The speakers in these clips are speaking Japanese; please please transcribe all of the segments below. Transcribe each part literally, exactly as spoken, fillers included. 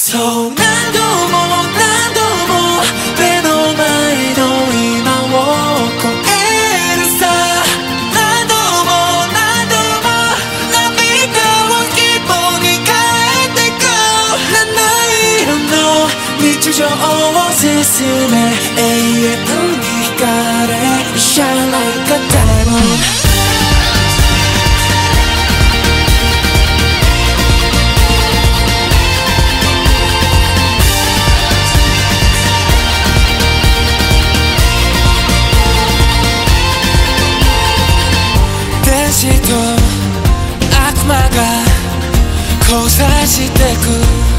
そう何度も何度も目の前の今を超えるさ何度も何度も涙を希望に変えてく七色の日常を進め永遠に光れ Shine like a diamond天使と悪魔が交差してく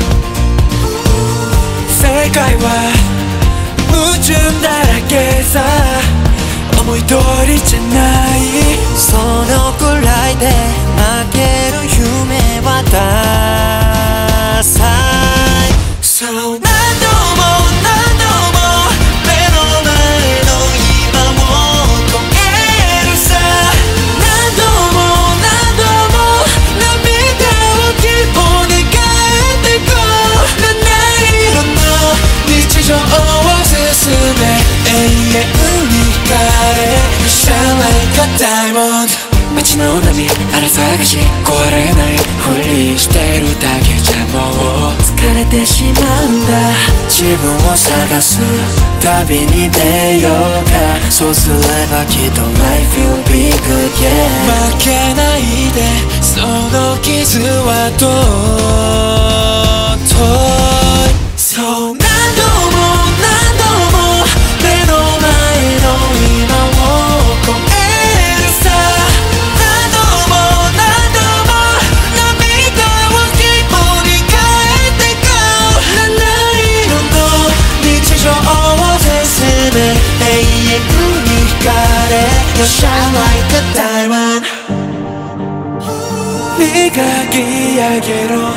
世界は矛盾だらけさ思い通りじゃないそのくらいで負ける夢はダサいそう何度も何度も目の前の今を超えるさ何度も何度も涙を希望に変えてく七色の日常を進め永遠に光れ Shine like a diamond 街の波荒探し壊れないふりしてるだけじゃもう疲れてしまうんだ自分を探す旅に出ようかそうすればきっと Life will be good yeah 負けないでその傷はとうといそう何度も何度も目の前の今を超えるさ何度も何度も涙を希望に変えてく七色の日常を進め永遠に光れ You shine like a diamond 磨き上げろ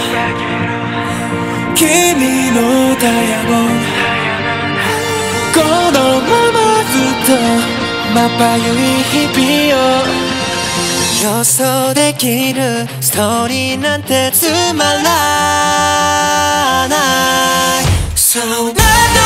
君のダイヤモンドこのままずっとまばゆい日々を予想できるストーリーなんてつまらないそう何度も何度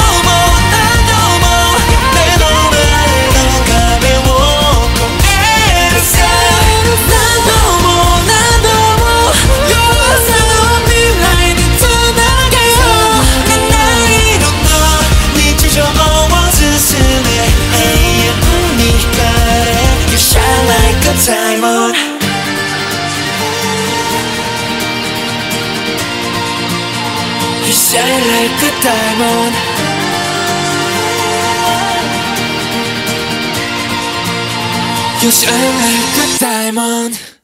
も目の前の壁を越えるさ何度も何度も弱さの未来につなげよう七色の日常を進め永遠に光れ You shine like a diamond You shine like a diamond You shine like a diamond